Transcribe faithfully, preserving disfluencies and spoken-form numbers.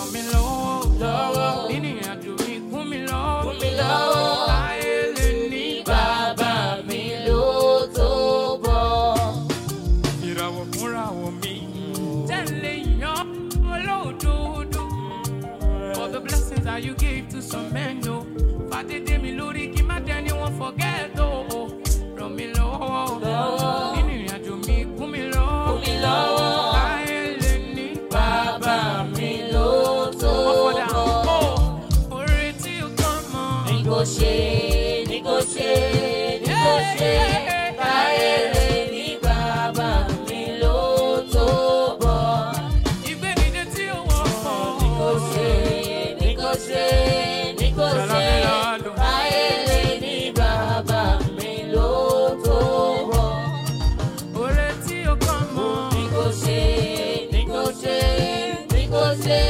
mi lọ́wọ́ lọ́wọ́ nínú ìrìnàjò mi kún mi lọ́wọ́ kún mi lọ́wọ́ ayé lè ní bàbá mi ló tó bọ̀. ìràwọ̀ fúnràwọ̀ mi tẹ̀lé yan olódodo for the blessings that you gave to some men o fàdédé mi lórí kí má dẹ́ni wọ́n forget o ràn mí lọ́wọ́ nínú ìrìnàjò mi kún mi lọ́wọ́ kún mi lọ́wọ́ ayé lè ní bàbá mi ló tó bọ̀. oore tí o kàn mọ́ ní kò ṣe ní kò ṣe ní kò ṣe ayé lè ní bàbá mi ló tó bọ̀. ìgbédìde tí o wọ̀ fọ́ ní kò ṣe ní kò ṣe ní kò ṣe ayé lè ní bàbá mi ló tó bọ̀. oore tí o kàn mọ́ ní kò ṣe ní kò ṣe ní kò ṣe.